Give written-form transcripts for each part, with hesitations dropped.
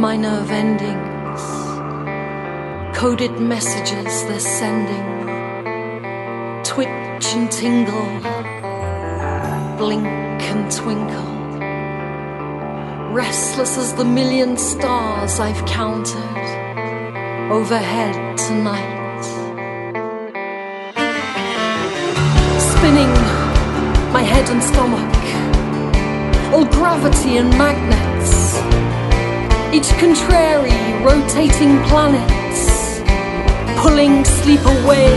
my nerve endings, coded messages they're sending, twitch and tingle, blink and twinkle, restless as the million stars I've counted overhead tonight. Spinning my head and stomach, all gravity and magnets, each contrary rotating planets, pulling sleep away.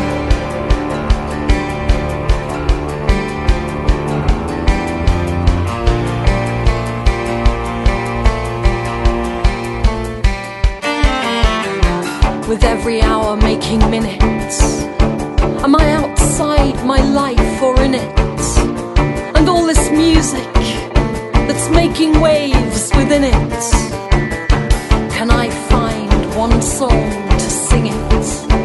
With every hour making minutes, am I outside my life or in it? And all this music that's making waves within it, can I find one song to sing it?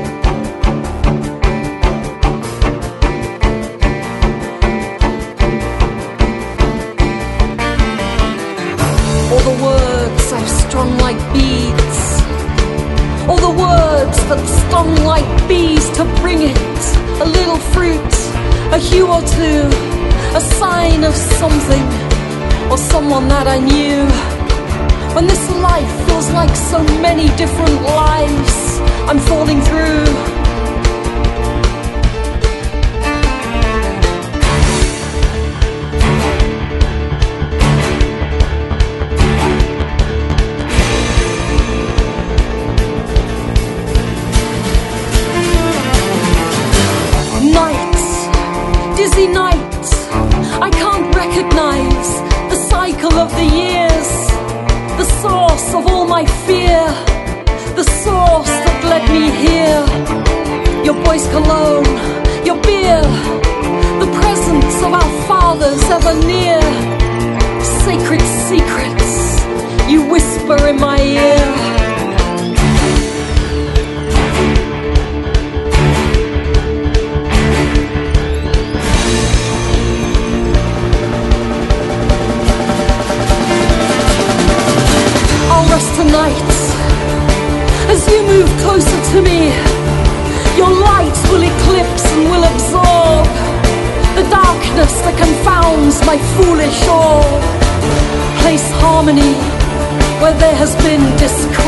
All the words I've strung like beads, all the words that stung like bees to bring it, a little fruit, a hue or two, a sign of something or someone that I knew. When this life feels like so many different lives I'm falling through. Dizzy nights, I can't recognize the cycle of the years, the source of all my fear, the source that led me here. Your boy's cologne, your beer, the presence of our fathers ever near, sacred secrets you whisper in my ear. Tonight, as you move closer to me, your light will eclipse and will absorb the darkness that confounds my foolish awe. Place harmony where there has been discord.